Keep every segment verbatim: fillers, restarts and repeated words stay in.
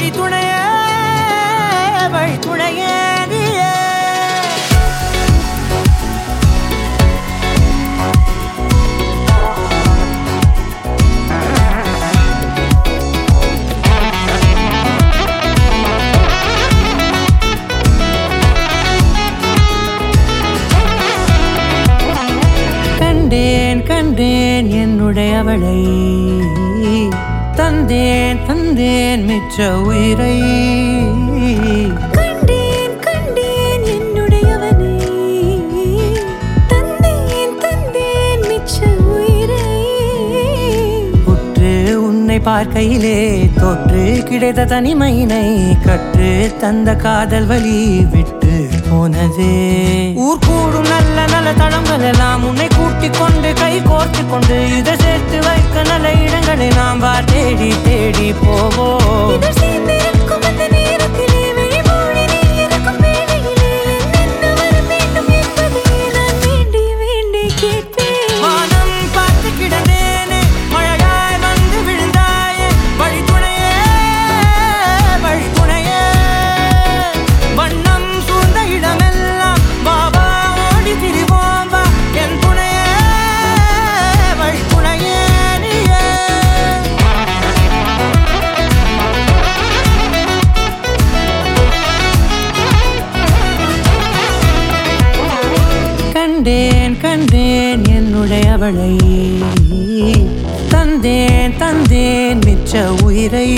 வழித்துணையே வழித்துணையே நீயே. கண்டேன் கண்டேன் என்னுடையவளை, தந்தேன் தந்தேன் மிச்ச உயிரை. கண்டேன் கண்டேன் என்னுடையவனை, தந்தேன் தந்தேன் மிச்ச உயிரை. உற்று உன்னை பார்க்கையிலே தொற்று கிடைத்த தனிமையினை கற்று தந்த காதல் வலி விட்டு போனதே. ஊர் கூடும் நல்ல நல்ல தளங்கள் எல்லாம் உன்னை கூட்டிக் கொண்டு கை கோர்த்து கொண்டு இதை சேர்த்து வைக்க நல்ல இடங்களை நாம் வா தேடி தேடி போவோம். இதழ் சேர்ந்திருக்கும் அந்த நேரத்திலே விழிமூடி நீ இருக்கும் வேளையிலே என்னென்ன வர வேண்டும் என்பதை நான் வேண்டி வேண்டி கேட்பேன். வானம் பார்த்து கிடந்தேனே மழையாய் வந்து விழுந்தாயே வழித்துணையே வழித்துணையே. வண்ணம் சூழ்ந்த இடமெல்லாம் பாபா ஓடி திரிவோம் வா என் துணையே வழித்துணையே நீயே. கண்டேன் கண்டேன் என்னுடையவளை, தந்தேன் தந்தேன் மிச்ச உயிரை.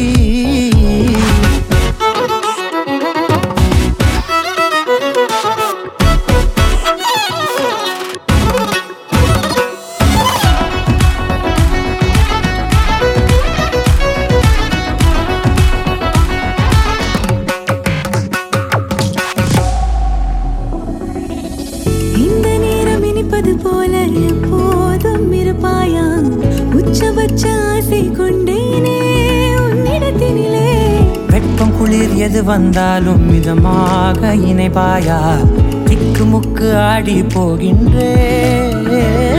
இந்த நேரம் இனிப்பது போல எப்போதும் இருப்பாயா, உச்சபட்ச ஆசை கொண்டேனே உன்னிடத்தினிலே. வெப்பம் குளிர் எது வந்தாலும் மிதமாக இணைப்பாயா, திக்கு முக்கு ஆடி போகின்றே.